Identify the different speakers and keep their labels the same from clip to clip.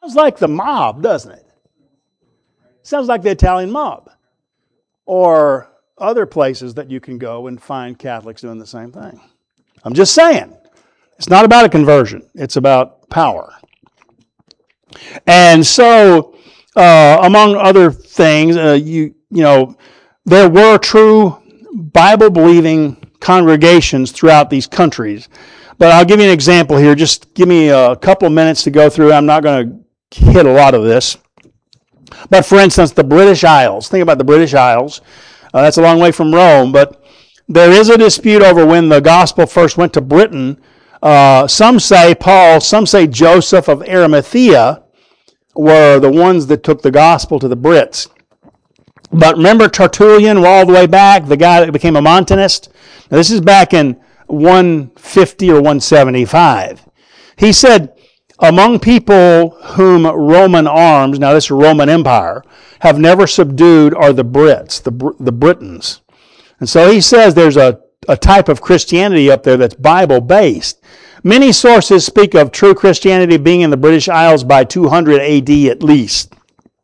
Speaker 1: Sounds like the mob, doesn't it? Sounds like the Italian mob. Or other places that you can go and find Catholics doing the same thing. I'm just saying. It's not about a conversion. It's about power. And so, among other things, there were true Bible-believing congregations throughout these countries. But I'll give you an example here. Just give me a couple of minutes to go through. I'm not going to hit a lot of this. But for instance, the British Isles. Think about the British Isles. That's a long way from Rome, but there is a dispute over when the gospel first went to Britain. Some say Paul, some say Joseph of Arimathea were the ones that took the gospel to the Brits. But remember Tertullian, all the way back, the guy that became a Montanist? Now, this is back in 150 or 175. He said, among people whom Roman arms, now this is Roman Empire, have never subdued are the Brits, the Britons. And so he says there's a type of Christianity up there that's Bible-based. Many sources speak of true Christianity being in the British Isles by 200 AD at least.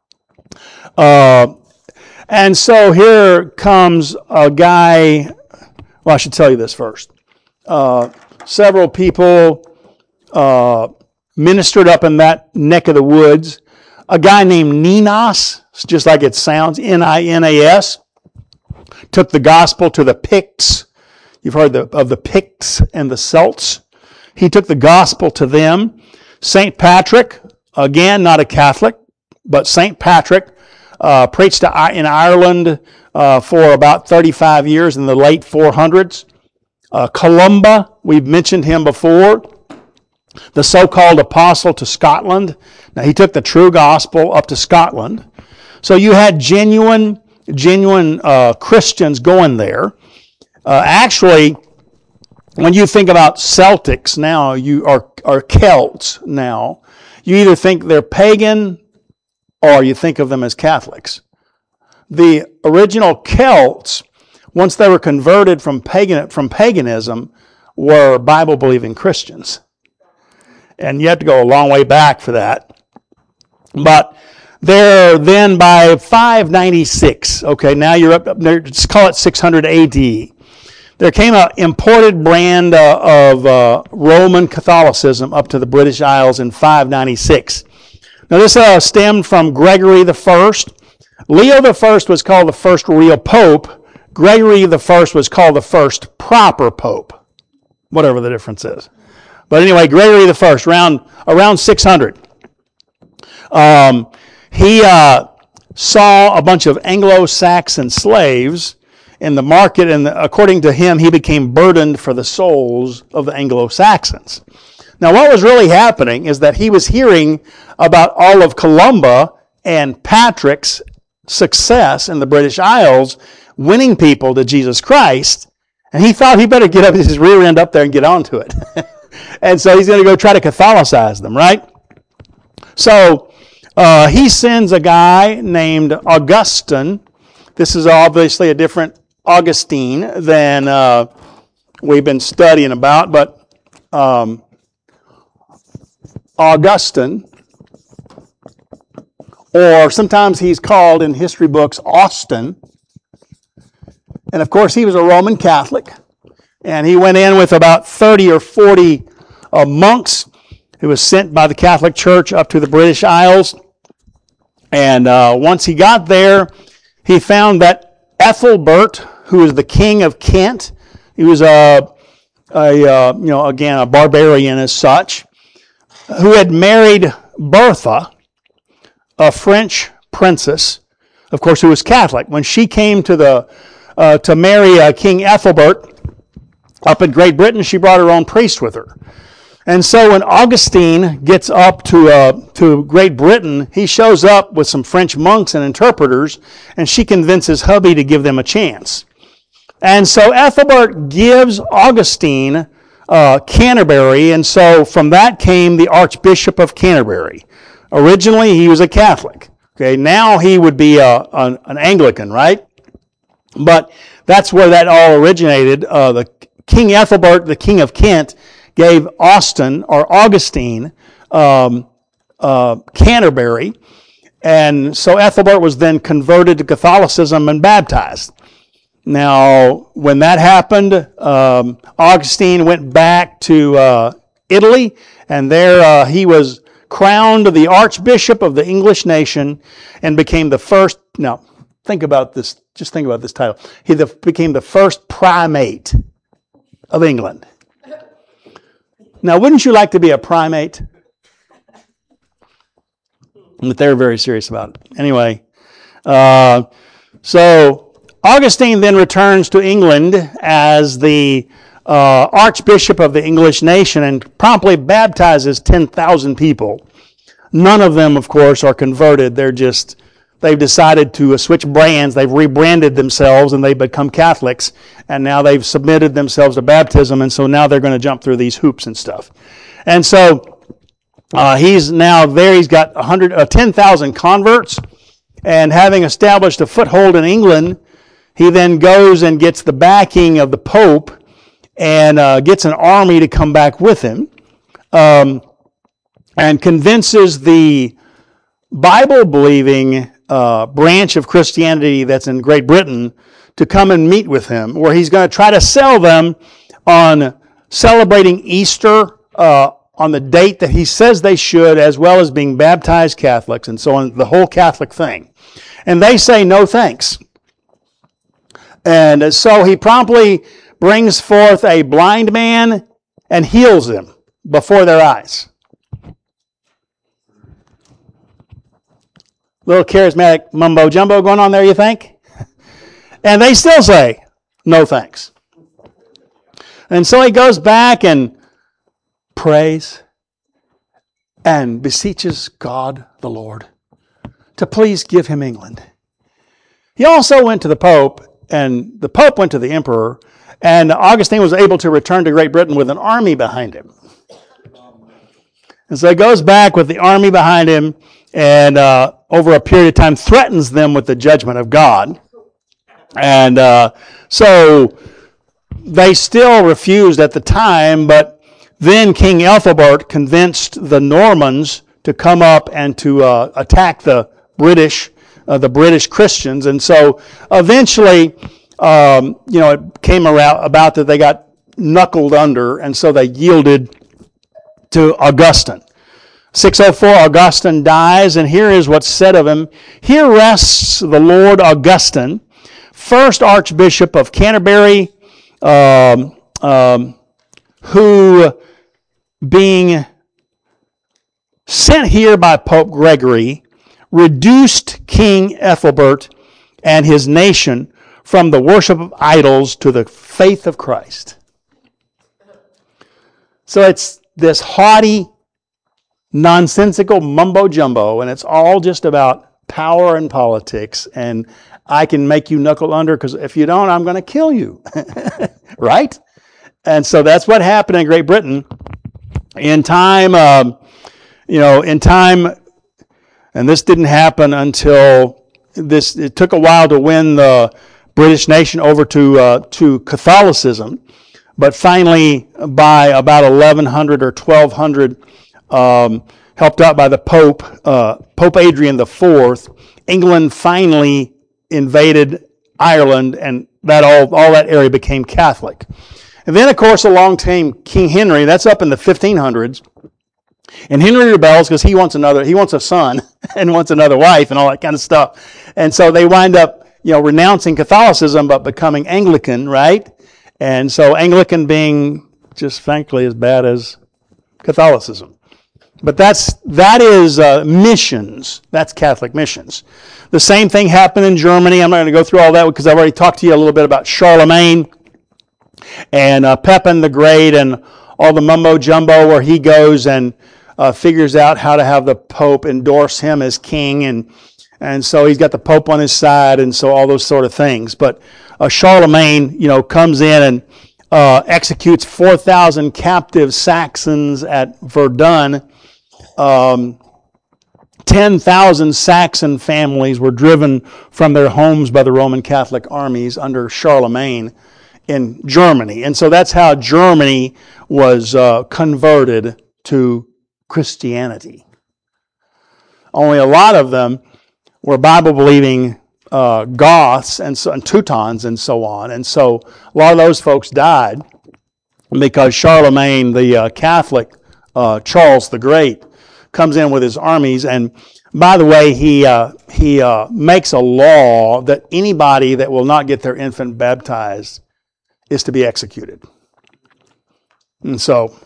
Speaker 1: And so here comes a guy, well, I should tell you this first. Several people ministered up in that neck of the woods. A guy named Ninas, just like it sounds, Ninas, took the gospel to the Picts. You've heard of the Picts and the Celts. He took the gospel to them. St. Patrick, again, not a Catholic, but St. Patrick preached in Ireland for about 35 years in the late 400s. Columba, we've mentioned him before. The so-called apostle to Scotland. Now, he took the true gospel up to Scotland. So you had genuine Christians going there. Actually, when you think about Celtics now, you are Celts now, you either think they're pagan or you think of them as Catholics. The original Celts, once they were converted from paganism, were Bible-believing Christians. And you have to go a long way back for that. But there, then by 596, okay, now you're up there, let's call it 600 AD, there came an imported brand of Roman Catholicism up to the British Isles in 596. Now this stemmed from Gregory I. Leo I was called the first real pope. Gregory I was called the first proper pope, whatever the difference is. But anyway, Gregory I, around 600. He saw a bunch of Anglo-Saxon slaves in the market, and according to him, he became burdened for the souls of the Anglo-Saxons. Now, what was really happening is that he was hearing about all of Columba and Patrick's success in the British Isles, winning people to Jesus Christ, and he thought he better get up his rear end up there and get onto it. And so he's going to go try to Catholicize them, right? So he sends a guy named Augustine. This is obviously a different Augustine than we've been studying about, but Augustine, or sometimes he's called in history books Austin. And of course, he was a Roman Catholic. And he went in with about 30 or 40 monks who was sent by the Catholic Church up to the British Isles. And once he got there, he found that Ethelbert, who was the king of Kent, he was again a barbarian as such, who had married Bertha, a French princess, of course, who was Catholic. When she came to marry King Ethelbert up in Great Britain, she brought her own priest with her. And so when Augustine gets up to Great Britain, he shows up with some French monks and interpreters, and she convinces hubby to give them a chance. And so Ethelbert gives Augustine Canterbury, and so from that came the Archbishop of Canterbury. Originally, he was a Catholic. Okay, now he would be an Anglican, right? But that's where that all originated. The King Ethelbert, the King of Kent, gave Augustine Canterbury. And so Ethelbert was then converted to Catholicism and baptized. Now, when that happened, Augustine went back to Italy, and there he was crowned the Archbishop of the English nation and became the first. Now, think about this. Just think about this title. He became the first primate of England. Now, wouldn't you like to be a primate? But they're very serious about it. Anyway, so Augustine then returns to England as the Archbishop of the English nation and promptly baptizes 10,000 people. None of them, of course, are converted. They've decided to switch brands. They've rebranded themselves and they've become Catholics. And now they've submitted themselves to baptism. And so now they're going to jump through these hoops and stuff. And so he's now there. He's got 10,000 converts. And having established a foothold in England, he then goes and gets the backing of the Pope and gets an army to come back with him, and convinces the Bible-believing branch of Christianity that's in Great Britain to come and meet with him, where he's going to try to sell them on celebrating Easter on the date that he says they should, as well as being baptized Catholics and so on, the whole Catholic thing. And they say no thanks. And so he promptly brings forth a blind man and heals him before their eyes. Little charismatic mumbo jumbo going on there, you think? And they still say, no thanks. And so he goes back and prays and beseeches God the Lord to please give him England. He also went to the Pope, and the Pope went to the Emperor, and Augustine was able to return to Great Britain with an army behind him. And so he goes back with the army behind him, and over a period of time threatens them with the judgment of God. And so they still refused at the time, but then King Ethelbert convinced the Normans to come up and to attack the British Christians. And so eventually, it came about that they got knuckled under, and so they yielded to Augustine. 604, Augustine dies, and here is what's said of him. Here rests the Lord Augustine, first Archbishop of Canterbury, who, being sent here by Pope Gregory, reduced King Ethelbert and his nation from the worship of idols to the faith of Christ. So it's this haughty, nonsensical mumbo-jumbo, and it's all just about power and politics, and I can make you knuckle under, because if you don't, I'm going to kill you. Right? And so that's what happened in Great Britain. In time, and this didn't happen until it took a while to win the British nation over to Catholicism, but finally by about 1100 or 1200, helped out by the Pope, Pope Adrian IV, England finally invaded Ireland, and that all that area became Catholic. And then, of course, along came King Henry. That's up in the 1500s. And Henry rebels because he wants a son and wants another wife and all that kind of stuff. And so they wind up, renouncing Catholicism but becoming Anglican, right? And so Anglican being just frankly as bad as Catholicism. But that is missions. That's Catholic missions. The same thing happened in Germany. I'm not going to go through all that because I've already talked to you a little bit about Charlemagne and Pepin the Great and all the mumbo-jumbo where he goes and figures out how to have the Pope endorse him as king. And so he's got the Pope on his side, and so all those sort of things. But Charlemagne, comes in and executes 4,000 captive Saxons at Verdun. 10,000 Saxon families were driven from their homes by the Roman Catholic armies under Charlemagne in Germany. And so that's how Germany was converted to Christianity. Only a lot of them were Bible-believing Goths and Teutons and so on. And so a lot of those folks died because Charlemagne, the Catholic Charles the Great, comes in with his armies. And by the way, he makes a law that anybody that will not get their infant baptized is to be executed. And so,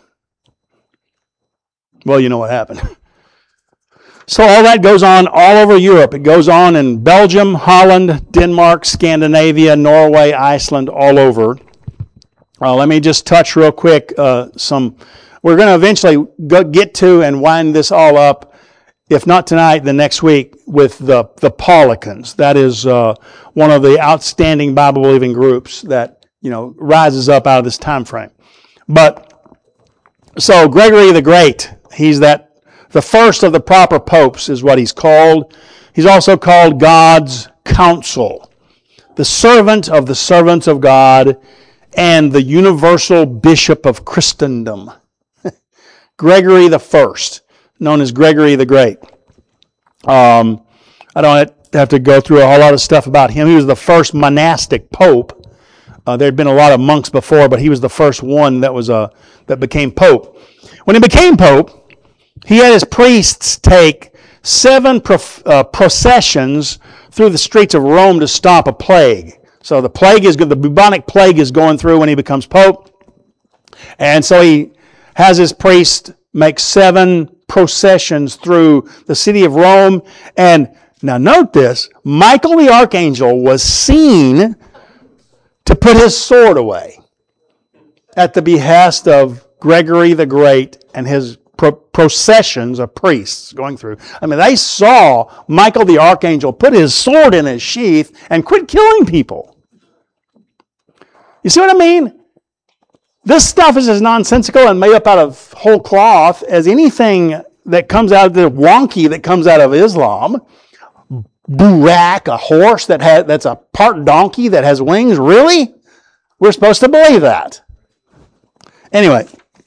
Speaker 1: well, you know what happened. So all that goes on all over Europe. It goes on in Belgium, Holland, Denmark, Scandinavia, Norway, Iceland, all over. Let me just touch real quick some. We're going to eventually get to and wind this all up, if not tonight, then next week, with the Paulicans. That is one of the outstanding Bible-believing groups that rises up out of this time frame. But so Gregory the Great, he's the first of the proper popes is what he's called. He's also called God's counsel, the servant of the servants of God, and the universal bishop of Christendom. Gregory the First, known as Gregory the Great. I don't have to go through a whole lot of stuff about him. He was the first monastic pope. There had been a lot of monks before, but he was the first one that became pope. When he became pope, he had his priests take 7 processions through the streets of Rome to stop a plague. So the bubonic plague is going through when he becomes pope. And so he has his priest make 7 processions through the city of Rome. And now note this, Michael the archangel was seen to put his sword away at the behest of Gregory the Great and his processions of priests going through. I mean, they saw Michael the archangel put his sword in his sheath and quit killing people. You see what I mean? This stuff is as nonsensical and made up out of whole cloth as anything that comes out of the wonky that comes out of Islam. Burak, a horse that's a part donkey that has wings. Really? We're supposed to believe that. Anyway,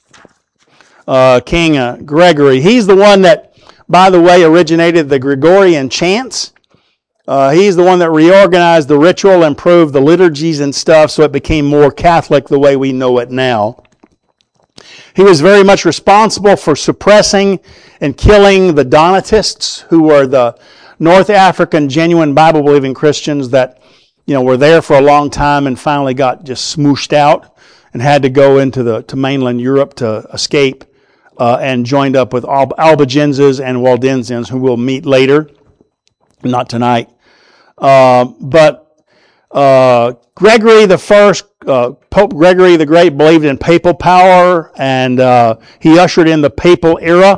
Speaker 1: King Gregory, he's the one that, by the way, originated the Gregorian chants. He's the one that reorganized the ritual, improved the liturgies and stuff so it became more Catholic the way we know it now. He was very much responsible for suppressing and killing the Donatists, who were the North African genuine Bible-believing Christians that were there for a long time and finally got just smooshed out and had to go to mainland Europe to escape and joined up with Albigenses and Waldensians, who we'll meet later, not tonight. But Gregory the First, Pope Gregory the Great, believed in papal power, and he ushered in the papal era.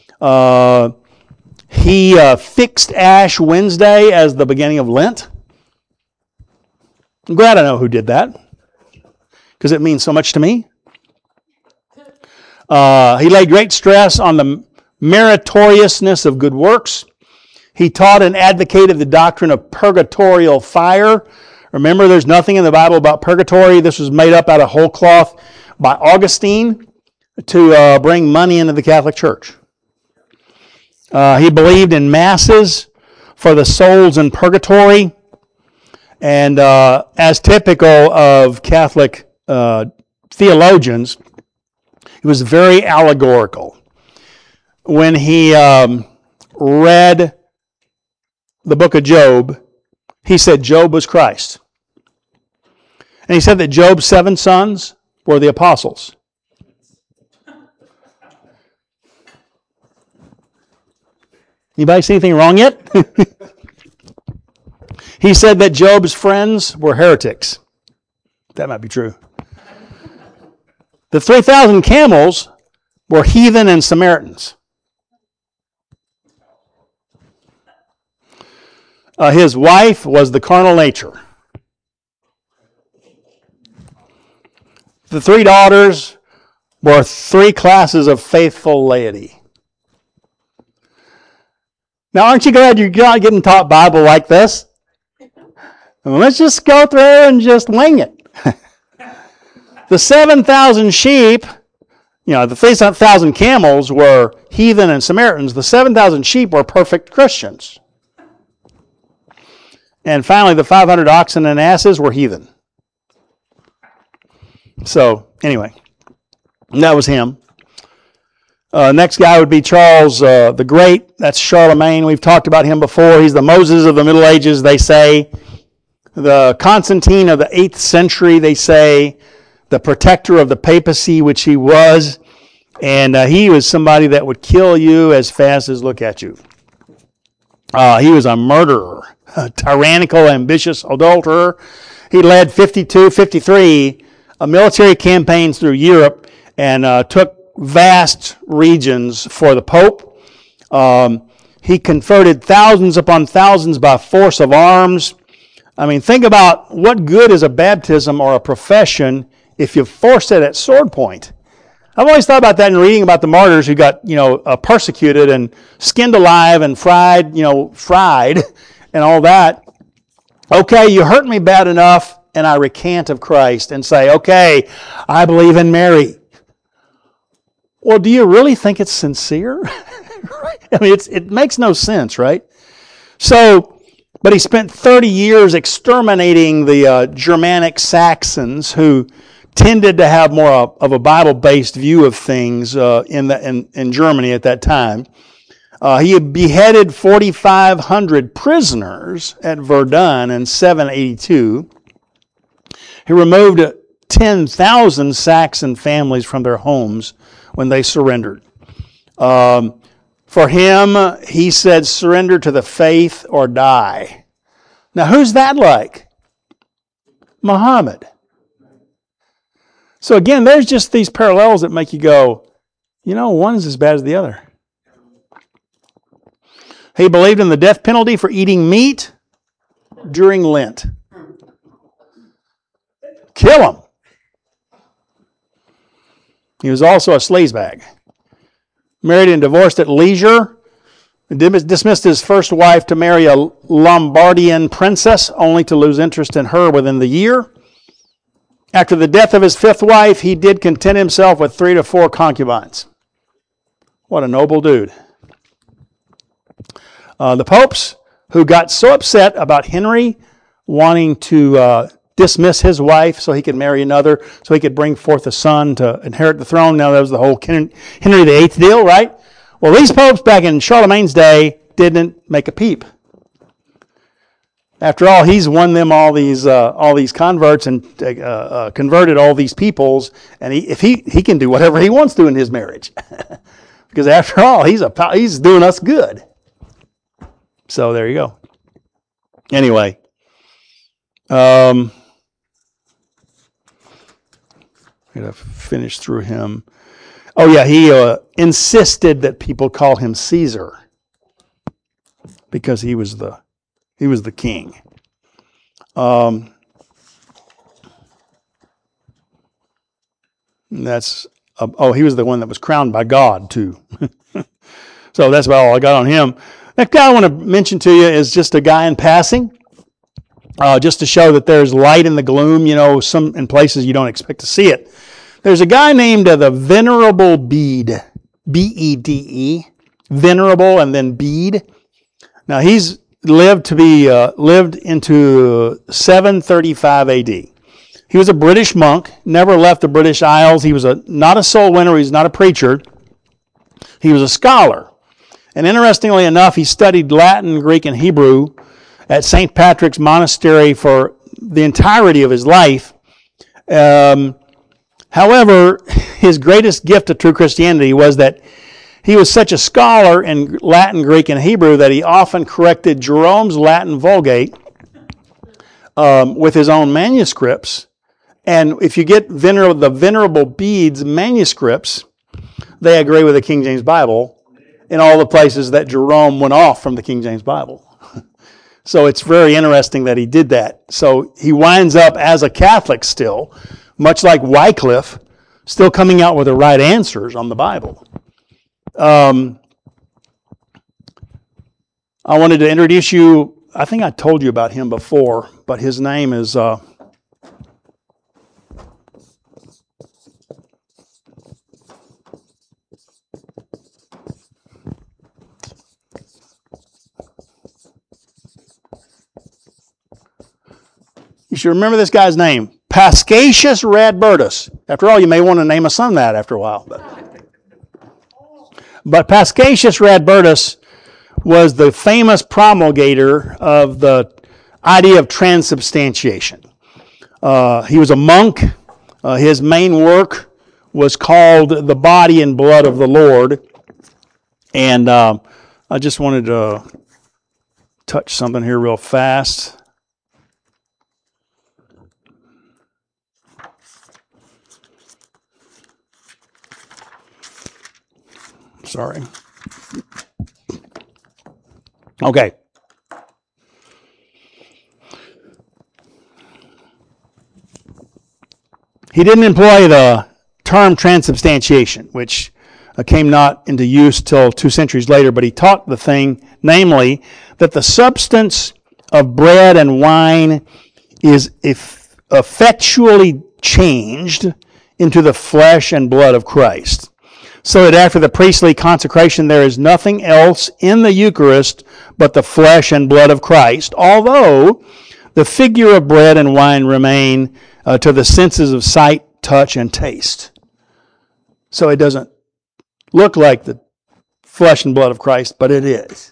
Speaker 1: He fixed Ash Wednesday as the beginning of Lent. I'm glad I know who did that, because it means so much to me. He laid great stress on the meritoriousness of good works. He taught and advocated the doctrine of purgatorial fire. Remember, there's nothing in the Bible about purgatory. This was made up out of whole cloth by Augustine to bring money into the Catholic Church. He believed in masses for the souls in purgatory. And as typical of Catholic theologians, he was very allegorical. When he read the book of Job, he said Job was Christ. And he said that Job's 7 sons were the apostles. Anybody see anything wrong yet? He said that Job's friends were heretics. That might be true. The 3,000 camels were heathen and Samaritans. His wife was the carnal nature. The 3 daughters were 3 classes of faithful laity. Now, aren't you glad you're not getting taught Bible like this? Let's just go through and just wing it. The 7,000 sheep, The 3,000 camels were heathen and Samaritans. The 7,000 sheep were perfect Christians. And finally, the 500 oxen and asses were heathen. So, anyway, that was him. Next guy would be Charles the Great. That's Charlemagne. We've talked about him before. He's the Moses of the Middle Ages, they say. The Constantine of the 8th century, they say. The protector of the papacy, which he was. And he was somebody that would kill you as fast as look at you. He was a murderer, a tyrannical, ambitious adulterer. He led 53 military campaigns through Europe and took vast regions for the Pope. He converted thousands upon thousands by force of arms. I mean, think about what good is a baptism or a profession if you force it at sword point. I've always thought about that in reading about the martyrs who got, persecuted and skinned alive and fried and all that. Okay, you hurt me bad enough and I recant of Christ and say, okay, I believe in Mary. Well, do you really think it's sincere? I mean, it makes no sense, right? So, but he spent 30 years exterminating the Germanic Saxons who tended to have more of a Bible-based view of things in Germany at that time. He had beheaded 4,500 prisoners at Verdun in 782. He removed 10,000 Saxon families from their homes when they surrendered. For him, he said, surrender to the faith or die. Now, who's that like? Muhammad. So again, there's just these parallels that make you go, one is as bad as the other. He believed in the death penalty for eating meat during Lent. Kill him. He was also a sleazebag. Married and divorced at leisure. Dismissed his first wife to marry a Lombardian princess, only to lose interest in her within the year. After the death of his fifth wife, he did content himself with 3 to 4 concubines. What a noble dude. The popes, who got so upset about Henry wanting to dismiss his wife so he could marry another, so he could bring forth a son to inherit the throne. Now that was the whole Henry VIII deal, right? Well, these popes back in Charlemagne's day didn't make a peep. After all, he's won them all these converts and converted all these peoples, and he can do whatever he wants to in his marriage, because after all, he's doing us good. So there you go. Anyway, I'm gonna finish through him. Oh yeah, he insisted that people call him Caesar because he was the king. He was the one that was crowned by God too. So that's about all I got on him. Next guy I want to mention to you is just a guy in passing, just to show that there's light in the gloom. Some in places you don't expect to see it. There's a guy named the Venerable Bede, Bede, Venerable, and then Bede. Now he's lived into 735 AD. He was a British monk, never left the British Isles. He was not a soul winner. He's not a preacher. He was a scholar. And interestingly enough, he studied Latin, Greek, and Hebrew at St. Patrick's Monastery for the entirety of his life. However, his greatest gift to true Christianity was that he was such a scholar in Latin, Greek, and Hebrew that he often corrected Jerome's Latin Vulgate with his own manuscripts. And if you get the Venerable Bede's manuscripts, they agree with the King James Bible in all the places that Jerome went off from the King James Bible. So it's very interesting that he did that. So he winds up as a Catholic still, much like Wycliffe, still coming out with the right answers on the Bible. I wanted to introduce you, I think I told you about him before, but his name is You should remember this guy's name. Paschasius Radbertus. After all, you may want to name a son that after a while. But Paschasius Radbertus was the famous promulgator of the idea of transubstantiation. He was a monk. His main work was called The Body and Blood of the Lord. And I just wanted to touch something here real fast. Sorry. Okay. He didn't employ the term transubstantiation, which came not into use till 2 centuries later, but he taught the thing, namely, that the substance of bread and wine is effectually changed into the flesh and blood of Christ. So that after the priestly consecration, there is nothing else in the Eucharist but the flesh and blood of Christ, although the figure of bread and wine remain to the senses of sight, touch, and taste. So it doesn't look like the flesh and blood of Christ, but it is.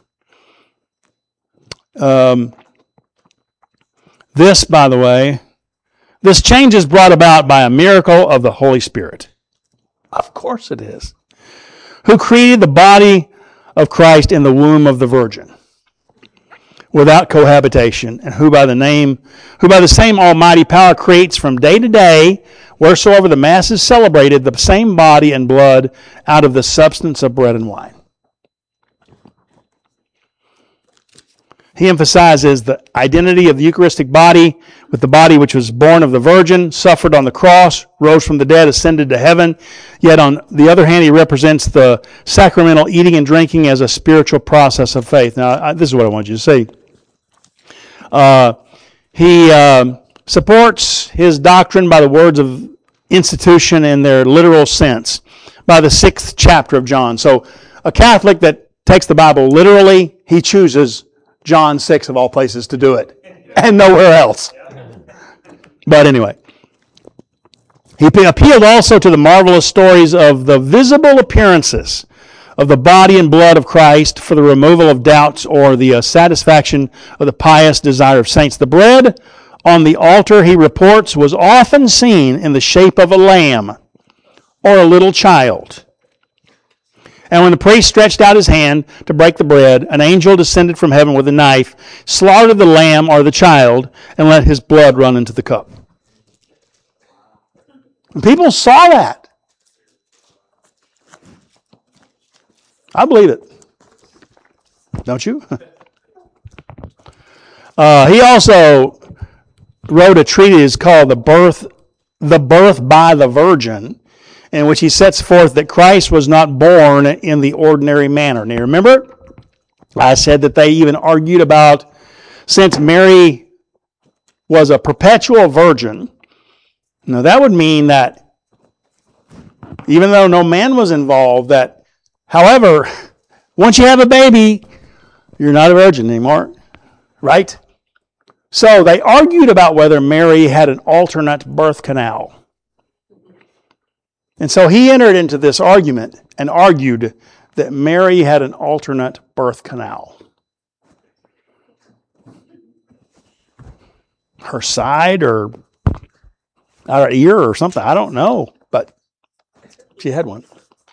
Speaker 1: This, by the way, this change is brought about by a miracle of the Holy Spirit. Of course it is. Who created the body of Christ in the womb of the Virgin without cohabitation, and who by the same almighty power creates from day to day, wheresoever the Mass is celebrated, the same body and blood out of the substance of bread and wine. He emphasizes the identity of the Eucharistic body with the body which was born of the Virgin, suffered on the cross, rose from the dead, ascended to heaven. Yet on the other hand, he represents the sacramental eating and drinking as a spiritual process of faith. Now, this is what I want you to see. He supports his doctrine by the words of institution in their literal sense, by the 6th chapter of John. So a Catholic that takes the Bible literally, he chooses John 6 of all places to do it, and nowhere else. But anyway, he appealed also to the marvelous stories of the visible appearances of the body and blood of Christ for the removal of doubts or the satisfaction of the pious desire of saints. The bread on the altar, he reports, was often seen in the shape of a lamb or a little child. And when the priest stretched out his hand to break the bread, an angel descended from heaven with a knife, slaughtered the lamb or the child, and let his blood run into the cup. And people saw that. I believe it. Don't you? He also wrote a treatise called The Birth by the Virgin, in which he sets forth that Christ was not born in the ordinary manner. Now, remember, I said that they even argued about, since Mary was a perpetual virgin, now that would mean that even though no man was involved, that, however, once you have a baby, you're not a virgin anymore, right? So they argued about whether Mary had an alternate birth canal. And so he entered into this argument and argued that Mary had an alternate birth canal. Her side or her ear or something, I don't know, but she had one.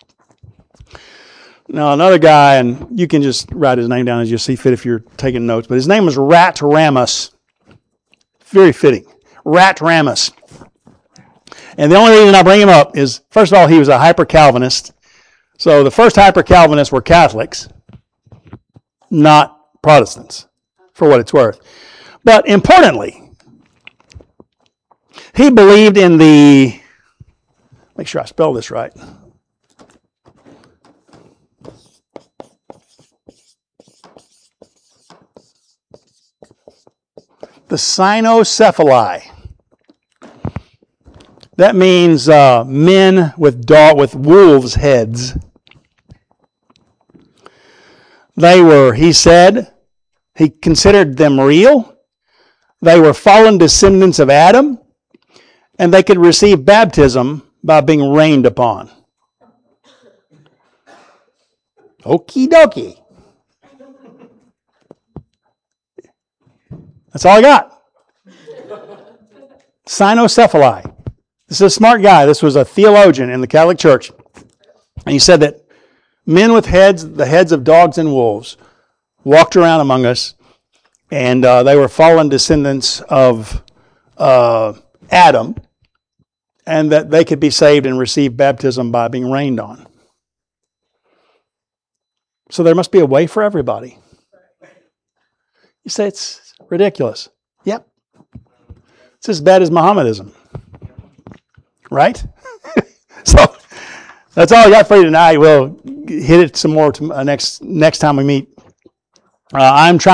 Speaker 1: Now another guy, and you can just write his name down as you see fit if you're taking notes, but his name was Rat Ramus. Very fitting. Rat Ramus. And the only reason I bring him up is, first of all, he was a hyper-Calvinist. So the first hyper-Calvinists were Catholics, not Protestants, for what it's worth. But importantly, he believed in make sure I spell this right. The cynocephaly. That means men with wolves' heads. They were, he said, he considered them real. they were fallen descendants of Adam, and they could receive baptism by being rained upon. Okie dokie. That's all I got. Cynocephaly. This is a smart guy. This was a theologian in the Catholic Church. And he said that men with heads, the heads of dogs and wolves, walked around among us, and they were fallen descendants of Adam, and that they could be saved and receive baptism by being rained on. So there must be a way for everybody. You say it's ridiculous. Yep. It's as bad as Mohammedism. Right? So that's all I got for you tonight. We'll hit it some more next time we meet. I'm trying